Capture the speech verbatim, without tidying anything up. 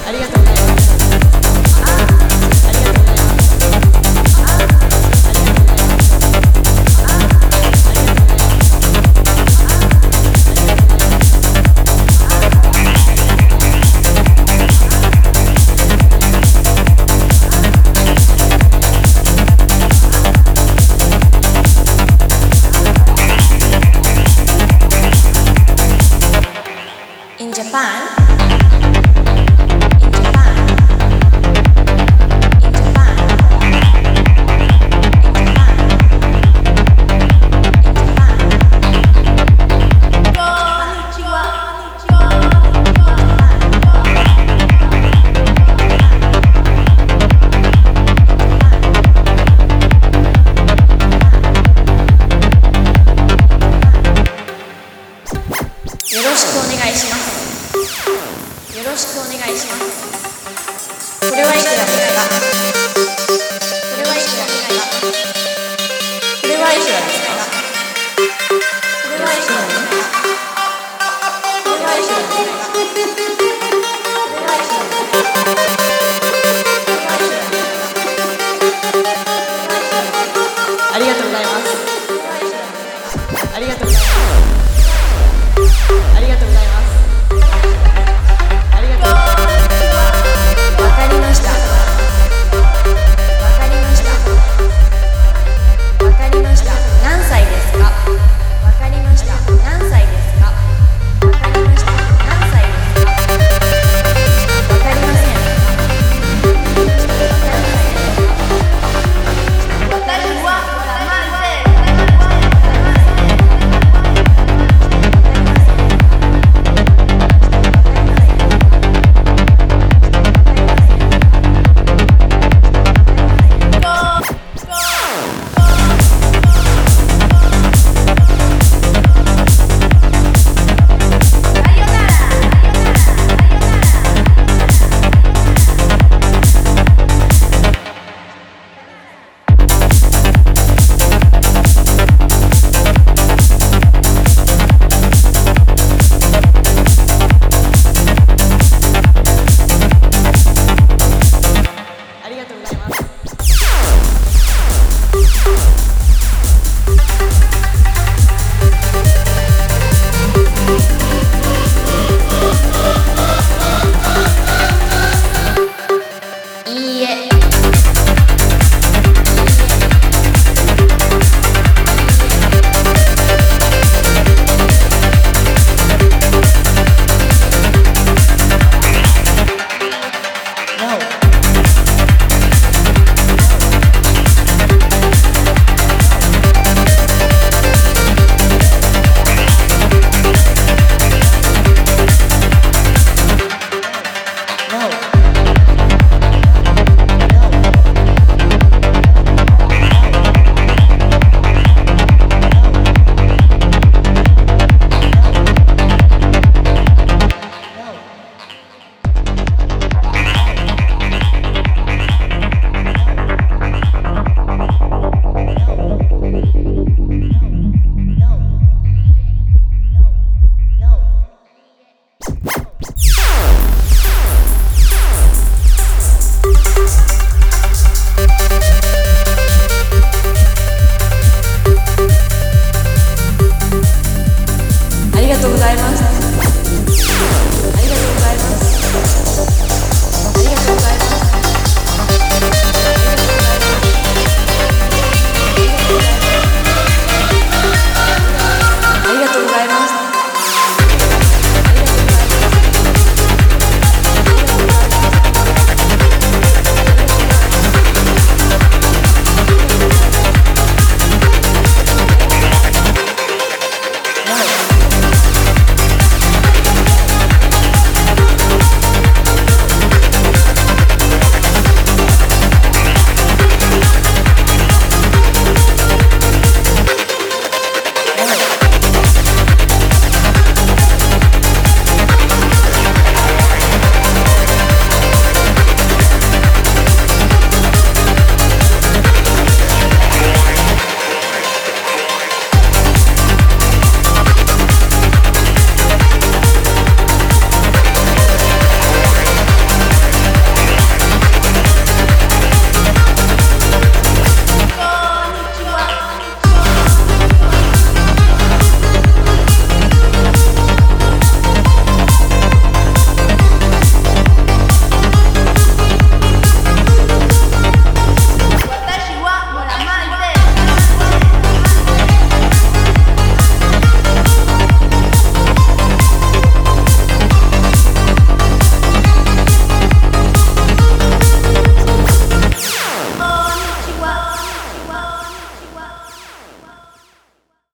ありがとうございます。 In Japan,よろしくお願いします。よろしくお願いします。これはいくらですか？これはいくらですか？これはいくらですか？これはいくらですか？これはいくらですか？これはいくらですか？ありがとうございます。ありがとうございます。ありがとうございます。ありがとうございます。わかりました。わかりました。わかりました。何歳ですか？わかりました。何歳ですか？わかりました。何歳ですか？わかりません。私はありがとうございます。ありがとうございます。